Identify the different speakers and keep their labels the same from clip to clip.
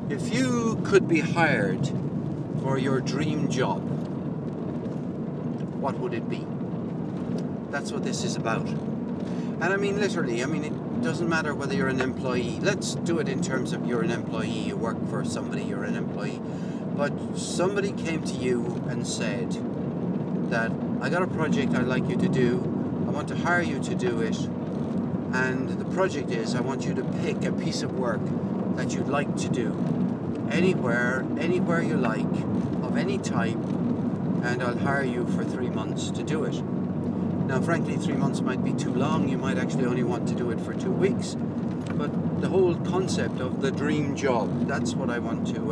Speaker 1: If you could be hired for your dream job, what would it be? That's what this is about. And I mean, literally, it doesn't matter whether you're an employee. Let's do it in terms of you're an employee, you work for somebody, you're an employee. But somebody came to you and said that, I got a project I'd like you to do. I want to hire you to do it. And the project is, I want you to pick a piece of work that you'd like to do. Anywhere you like, of any type, and I'll hire you for 3 months to do it. Now, frankly, 3 months might be too long. You might actually only want to do it for 2 weeks. But the whole concept of the dream job, that's what I want to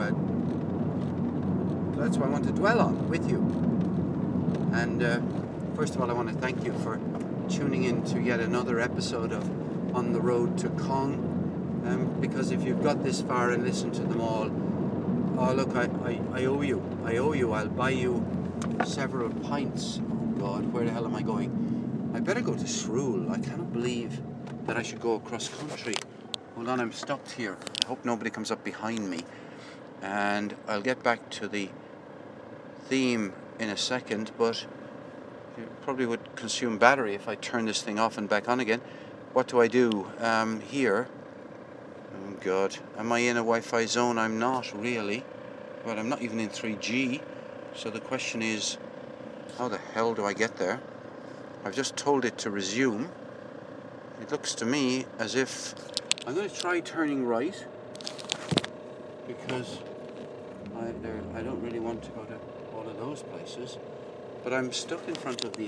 Speaker 1: dwell on with you. And first of all, I want to thank you for tuning in to yet another episode of On the Road to Cong. Because if you've got this far and listened to them all, oh look, I owe you. I'll buy you several pints. Oh God, where the hell am I going? I better go to Shrule. I cannot believe that I should go across country. Hold on, I'm stuck here. I hope nobody comes up behind me. And I'll get back to the theme in a second, but it probably would consume battery if I turn this thing off and back on again. What do I do here? Oh God, am I in a Wi-Fi zone? I'm not really. Well, I'm not even in 3G. So the question is, how the hell do I get there? I've just told it to resume. It looks to me as if I'm going to try turning right, because I don't really want to go to all of those places. But I'm stuck in front of the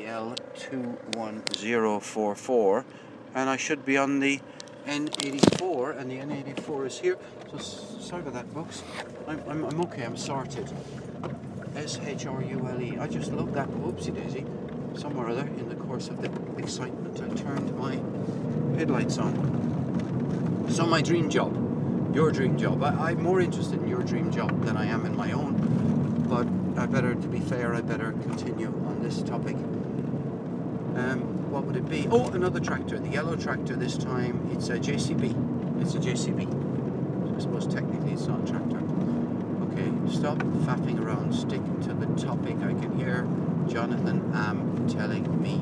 Speaker 1: L21044, and I should be on the N84, and the N84 is here. So sorry about that, folks. I'm okay. I'm sorted. SHRULE. I just love that. Whoopsie daisy. Somewhere or other in the course of the excitement, I turned my headlights on. So my dream job, your dream job. I'm more interested in your dream job than I am in my own. But to be fair, I better continue on this topic. What would it be? Oh, another tractor. The yellow tractor this time. It's a JCB. It's a JCB. So I suppose technically it's not a tractor. Okay, stop faffing around. Stick to the topic. I can hear Jonathan Am telling me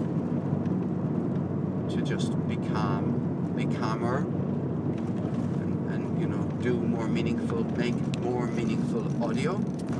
Speaker 1: to just be calm, be calmer, and do more meaningful, make more meaningful audio,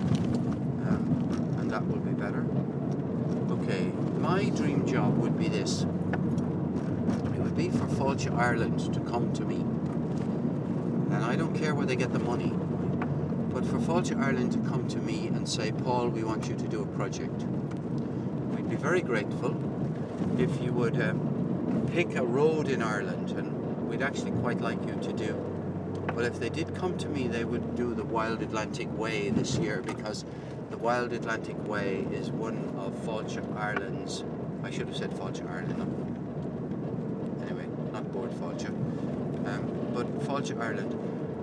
Speaker 1: and that will be better. Okay, my dream job would be this. It would be for Fáilte Ireland to come to me, and I don't care where they get the money, but for Fáilte Ireland to come to me and say, Paul, we want you to do a project. We'd be very grateful if you would pick a road in Ireland, and we'd actually quite like you to do. But if they did come to me, they would do the Wild Atlantic Way this year, because the Wild Atlantic Way is one of Fáilte Ireland's, I should have said Fáilte Ireland, anyway, not Bord Fáilte, but Fáilte Ireland.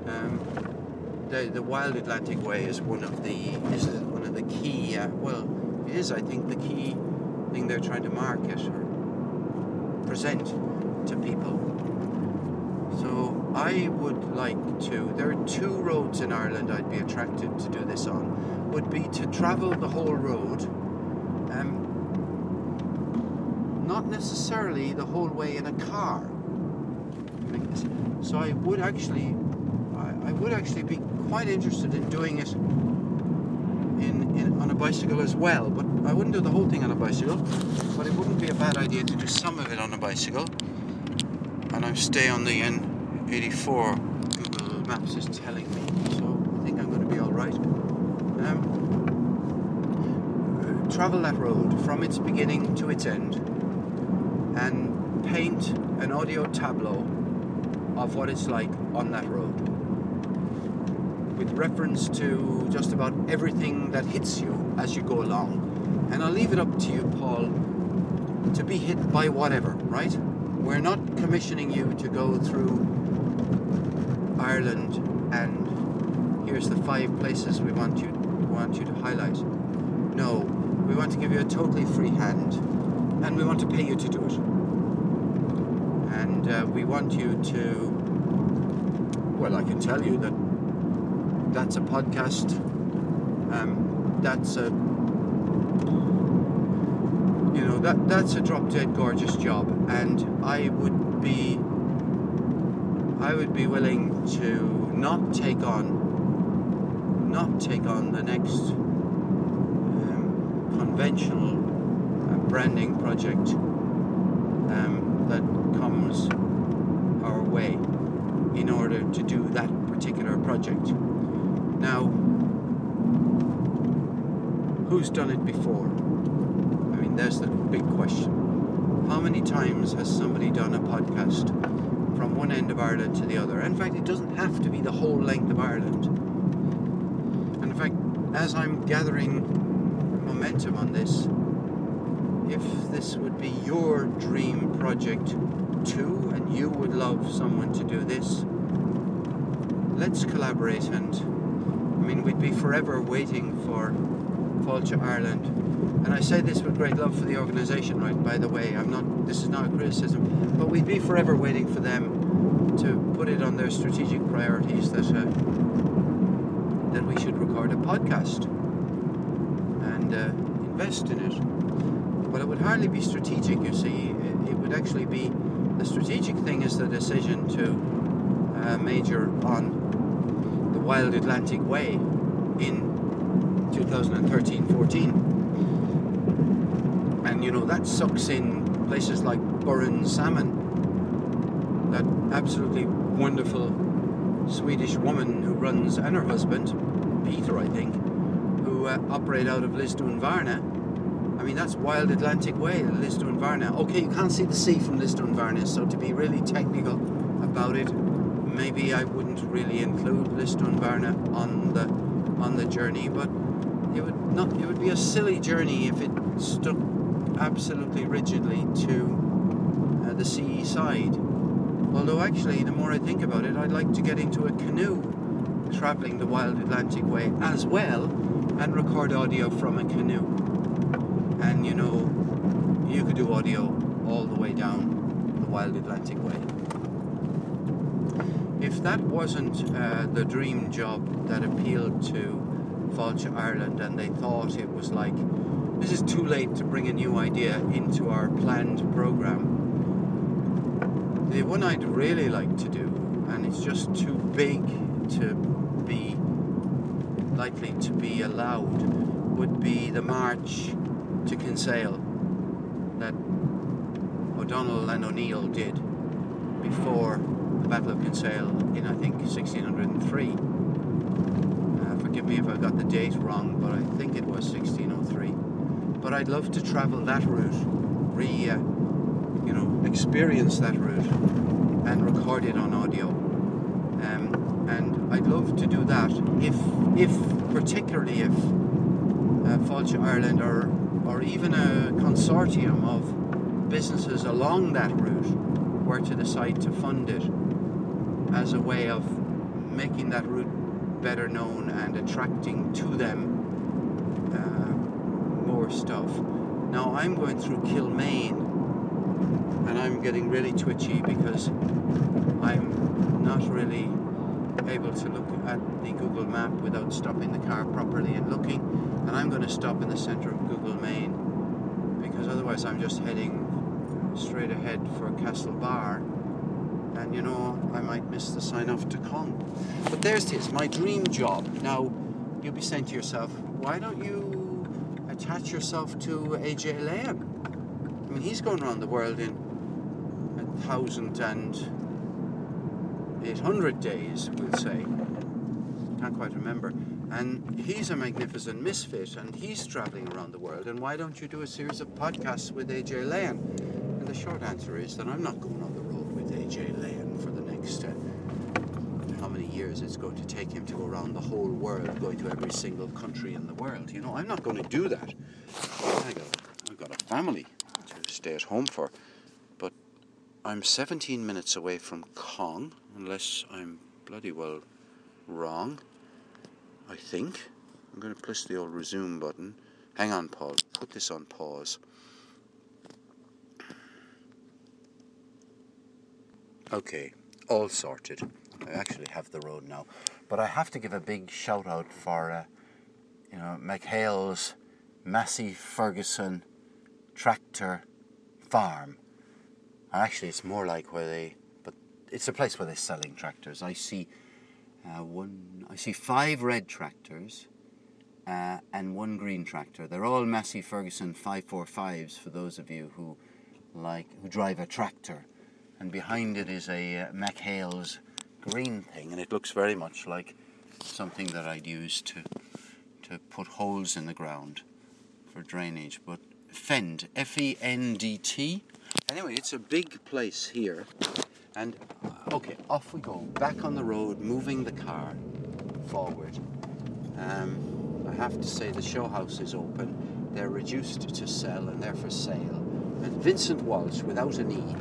Speaker 1: The Wild Atlantic Way is one of the key, it is, I think, the key thing they're trying to market or present to people. So I would like to, there are 2 roads in Ireland I'd be attracted to do this on. Would be to travel the whole road, not necessarily the whole way in a car. So I would actually be quite interested in doing it on a bicycle as well, but I wouldn't do the whole thing on a bicycle, but it wouldn't be a bad idea to do some of it on a bicycle. And I stay on the N84, Google Maps is telling me, so I think I'm going to be alright. Travel that road from its beginning to its end and paint an audio tableau of what it's like on that road, with reference to just about everything that hits you as you go along. And I'll leave it up to you, Paul, to be hit by whatever, right? We're not commissioning you to go through Ireland and here's the 5 places we want you to highlight. No, we want to give you a totally free hand, and we want to pay you to do it. And we want you to, well, I can tell you that that's a podcast. That's a that's a drop dead gorgeous job, and I would be willing to not take on the next conventional branding project that comes our way in order to do that particular project. Now, who's done it before? I mean, there's the big question. How many times has somebody done a podcast from one end of Ireland to the other? In fact, it doesn't have to be the whole length of Ireland. And in fact, as I'm gathering momentum on this, if this would be your dream project too, and you would love someone to do this, let's collaborate. And I mean, we'd be forever waiting for Fáilte Ireland. And I say this with great love for the organisation, right, by the way. This is not a criticism, but we'd be forever waiting for them to put it on their strategic priorities that we should record a podcast and invest in it. But it would hardly be strategic, you see. It would actually be, the strategic thing is the decision to major on the Wild Atlantic Way in 2013-14. And that sucks in places like Burren Salmon, that absolutely wonderful Swedish woman who runs, and her husband, Peter, I think, who operate out of Lisdoonvarna. I mean, that's Wild Atlantic Way, Lisdoonvarna. Okay, you can't see the sea from Lisdoonvarna, so to be really technical about it, maybe I wouldn't really include Lisdoonvarna on the journey, but it would be a silly journey if it stuck absolutely rigidly to the sea side. Although actually, the more I think about it, I'd like to get into a canoe travelling the Wild Atlantic Way as well and record audio from a canoe. And you could do audio all the way down the Wild Atlantic Way. If that wasn't the dream job that appealed to Fáilte Ireland, and they thought it was like, this is too late to bring a new idea into our planned programme, the one I'd really like to do, and it's just too big to be likely to be allowed, would be the march to Kinsale that O'Donnell and O'Neill did before the Battle of Kinsale in, I think, 1603. Forgive me if I got the date wrong, but I think it was 1603. But I'd love to travel that route, experience that route and record it on audio. And I'd love to do that particularly if Fáilte Ireland or even a consortium of businesses along that route were to decide to fund it as a way of making that route better known and attracting to them more stuff. Now I'm going through Kilmaine and I'm getting really twitchy because I'm not really able to look at the Google map without stopping the car properly and looking, and I'm going to stop in the centre of Google Main because otherwise I'm just heading straight ahead for Castlebar, and I might miss the sign off to Cong. But there's this, my dream job. Now you'll be saying to yourself, why don't you attach yourself to AJ Leon? I mean, he's going around the world in 1,800 days, we'll say. Can't quite remember. And he's a magnificent misfit, and he's travelling around the world. And why don't you do a series of podcasts with AJ Leon? And the short answer is that I'm not going on the road with AJ Leon for the next how many years it's going to take him to go around the whole world, going to every single country in the world. I'm not going to do that. I've got a family to stay at home for. But I'm 17 minutes away from Cong, unless I'm bloody well wrong, I think. I'm going to push the old resume button. Hang on, Paul. Put this on pause. Okay, all sorted. I actually have the road now. But I have to give a big shout out for, McHale's Massey Ferguson Tractor Farm. And actually, it's more like but it's a place where they're selling tractors. I see 5 red tractors and 1 green tractor. They're all Massey Ferguson 545s for those of you who drive a tractor. And behind it is a McHale's green thing, and it looks very much like something that I'd use to put holes in the ground for drainage. But Fend, F-E-N-D-T. Anyway, it's a big place here. And, okay, off we go. Back on the road, moving the car forward. I have to say the show house is open. They're reduced to sell and they're for sale. And Vincent Walsh, without an E,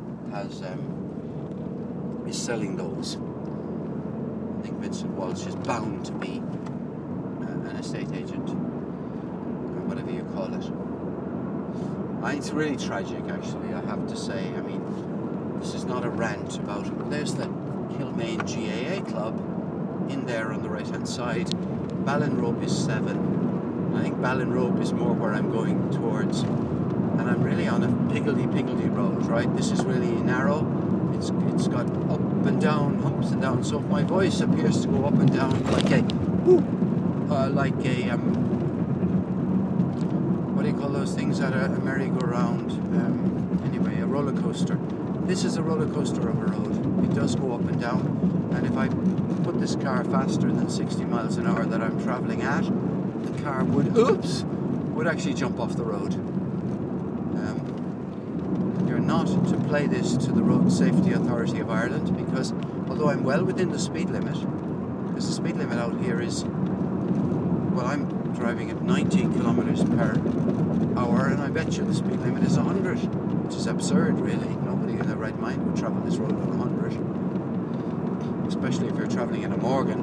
Speaker 1: is selling those. I think Vincent Walsh is bound to be an estate agent, or whatever you call it. It's really tragic, actually, I have to say. I mean, this is not a rant about it. There's the Kilmaine GAA club in there on the right-hand side. Ballinrobe is 7. I think Ballinrobe is more where I'm going towards. And I'm really on a piggledy road, right? This is really narrow. It's got up and down, humps and downs. So if my voice appears to go up and down like a what do you call those things at a merry-go-round? Anyway, a roller coaster. This is a roller coaster of a road. It does go up and down. And if I put this car faster than 60 miles an hour that I'm travelling at, the car would actually jump off the road. You're not to play this to the Road Safety Authority of Ireland, because although I'm well within the speed limit, because the speed limit out here is, well, I'm driving at 90 kilometers per hour, and I bet you the speed limit is 100, which is absurd, really. Nobody in their right mind would travel this road on 100, especially if you're traveling in a Morgan.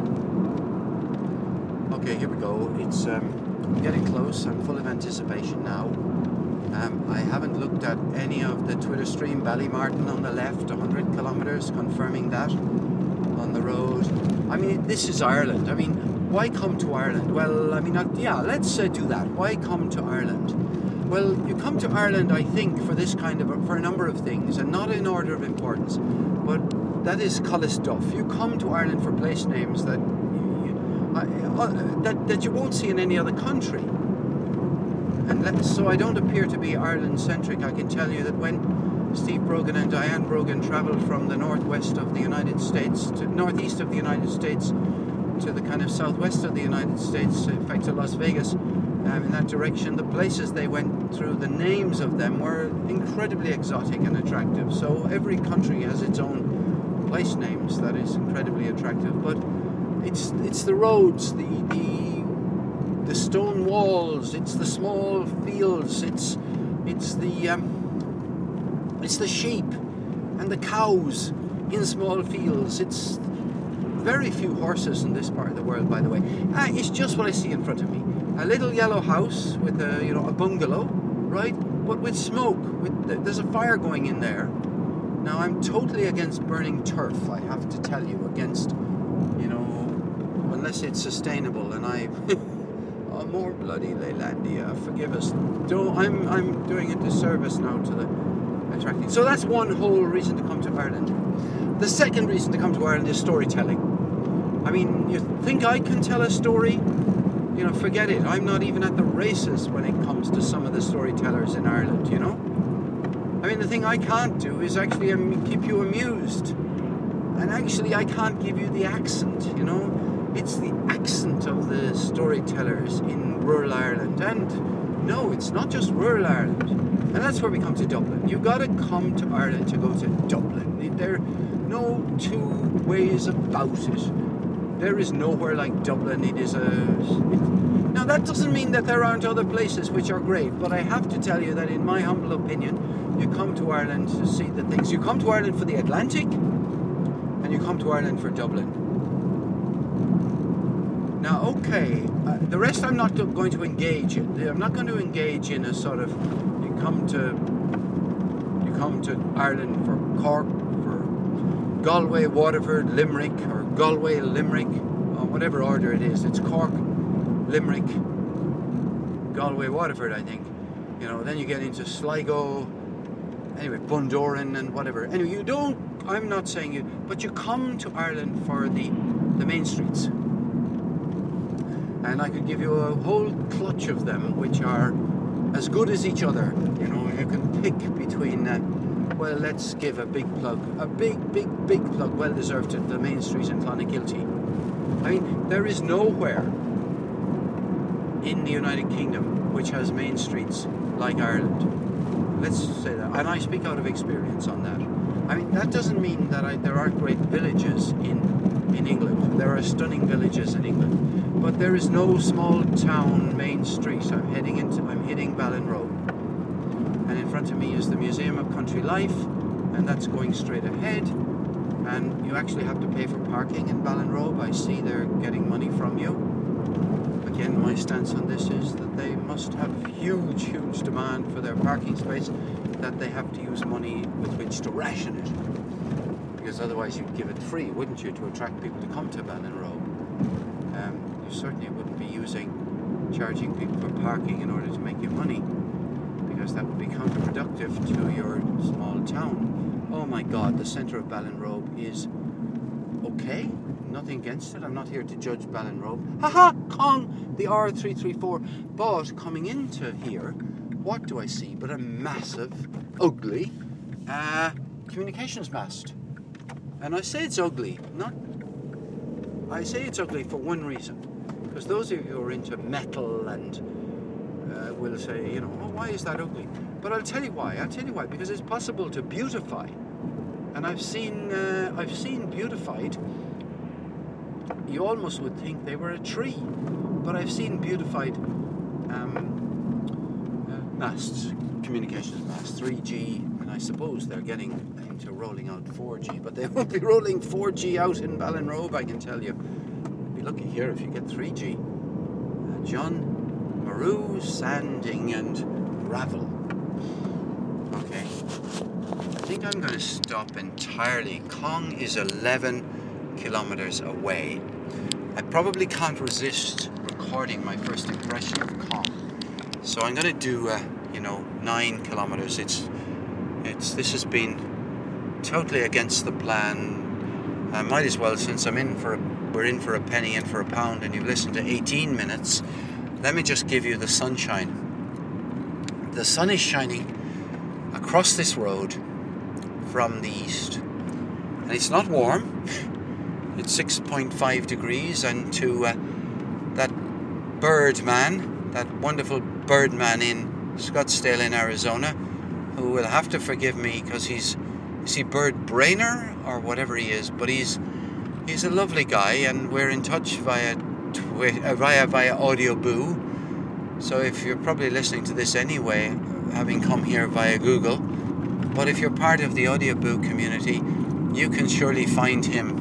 Speaker 1: Okay, here we go. It's getting close. I'm full of anticipation now. I haven't looked at any of the Twitter stream. Ballymartin on the left, 100 kilometres, confirming that on the road. I mean, this is Ireland. I mean, why come to Ireland? Well, I mean, let's do that. Why come to Ireland? Well, you come to Ireland, I think, for this for a number of things, and not in order of importance, but that is Collis Duff. You come to Ireland for place names that you won't see in any other country. And so I don't appear to be Ireland-centric. I can tell you that when Steve Brogan and Diane Brogan travelled from the northwest of the United States to northeast of the United States to the kind of southwest of the United States, in fact to Las Vegas, in that direction, the places they went through, the names of them were incredibly exotic and attractive. So every country has its own place names that is incredibly attractive. But it's the roads, the stone walls, it's the small fields, it's the sheep and the cows in small fields. It's very few horses in this part of the world, by the way. It's just what I see in front of me. A little yellow house with a bungalow, right? But with smoke. There's a fire going in there. Now, I'm totally against burning turf, I have to tell you, against, unless it's sustainable, and oh, more bloody Leylandia, forgive us. I'm doing a disservice now to the attracting. So that's one whole reason to come to Ireland. The second reason to come to Ireland is storytelling. I mean, you think I can tell a story? Forget it. I'm not even at the races when it comes to some of the storytellers in Ireland, I mean, the thing I can't do is actually keep you amused. And actually, I can't give you the accent, It's the accent of the storytellers in rural Ireland. And no, it's not just rural Ireland. And that's where we come to Dublin. You've got to come to Ireland to go to Dublin. There are no two ways about it. There is nowhere like Dublin. Now, that doesn't mean that there aren't other places which are great, but I have to tell you that in my humble opinion, you come to Ireland to see the things. You come to Ireland for the Atlantic, and you come to Ireland for Dublin. Now, okay, the rest I'm not going to engage in. I'm not going to engage in a sort of, you come to Ireland for Cork, for Galway, Waterford, Limerick, or Galway, Limerick, or whatever order it is. It's Cork, Limerick, Galway, Waterford, I think. You know, then you get into Sligo, anyway, Bundoran and whatever. Anyway, you don't, I'm not saying you, but you come to Ireland for the main streets. And I could give you a whole clutch of them, which are as good as each other. You know, you can pick between, well, let's give a big plug, a big plug, well deserved, to the main street in Clonakilty. I mean, there is nowhere in the United Kingdom which has main streets like Ireland. Let's say that, and I speak out of experience on that. I mean, that doesn't mean that there aren't great villages in England. There are stunning villages in England, but there is no small town main street. I'm hitting Ballinrobe, and in front of me is the Museum of Country Life, and that's going straight ahead. And you actually have to pay for parking in Ballinrobe. I see they're getting money from you. Again, my stance on this is that they must have huge demand for their parking space, that they have to use money with which to ration it. Because otherwise you'd give it free, wouldn't you, to attract people to come to Ballinrobe? You certainly wouldn't be charging people for parking in order to make you money, because that would be counterproductive to your small town. Oh my God, the centre of Ballinrobe is okay. Nothing against it. I'm not here to judge Ballinrobe. Haha, Cong, the R334. But coming into here, what do I see but a massive, ugly communications mast? And I say it's ugly, I say it's ugly for one reason. Because those of you who are into metal and will say, you know, oh, why is that ugly? But I'll tell you why. Because it's possible to beautify. And I've seen beautified. You almost would think they were a tree, but I've seen beautified masts, communications masts, 3G, and I suppose they're getting into rolling out 4G, but they won't be rolling 4G out in Ballinrobe, I can tell you. You'll be lucky here if you get 3G. John Maru, sanding and gravel. Okay, I think I'm going to stop entirely. Cong is 11 kilometers away. I probably can't resist recording my first impression of Cong, so I'm going to do 9 kilometers. This has been totally against the plan. I might as well, since we're in for a penny in for a pound, and you've listened to 18 minutes. Let me just give you the sunshine. The sun is shining across this road from the east, and it's not warm. It's 6.5 degrees, and to that wonderful Birdman in Scottsdale in Arizona, who will have to forgive me because is he Bird Brainer or whatever he is, but he's a lovely guy, and we're in touch via Audio Boo. So if you're probably listening to this anyway, having come here via Google, but if you're part of the Audio Boo community, you can surely find him.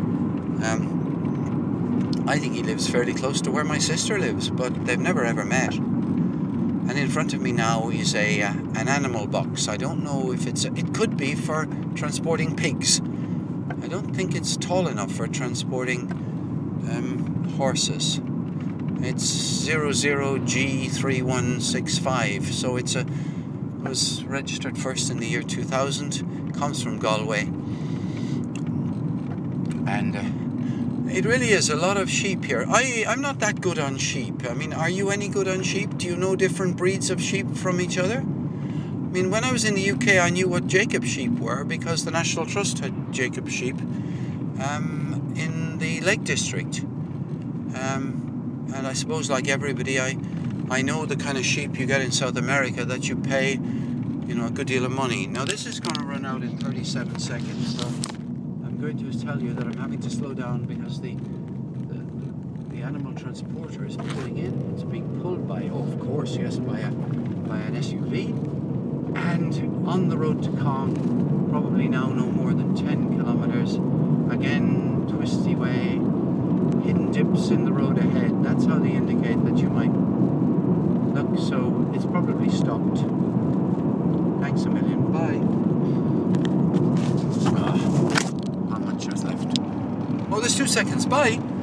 Speaker 1: I think he lives fairly close to where my sister lives, but they've never ever met. And in front of me now is an animal box. I don't know if it could be for transporting pigs. I don't think it's tall enough for transporting horses. It's 00G3165, so it was registered first in the year 2000, comes from Galway, and it really is a lot of sheep here. I'm not that good on sheep. I mean, are you any good on sheep? Do you know different breeds of sheep from each other? I mean, when I was in the UK, I knew what Jacob sheep were, because the National Trust had Jacob sheep in the Lake District. And I suppose, like everybody, I know the kind of sheep you get in South America that you pay, a good deal of money. Now, this is going to run out in 37 seconds, so I'm going to tell you that I'm having to slow down because the animal transporter is pulling in. It's being pulled by, of course, yes, by an SUV. And on the road to Cong, probably now no more than 10 kilometers. Again, twisty way, hidden dips in the road ahead. That's how they indicate that you might look. So it's probably stopped. Thanks a million. Bye. was 2 seconds. Bye.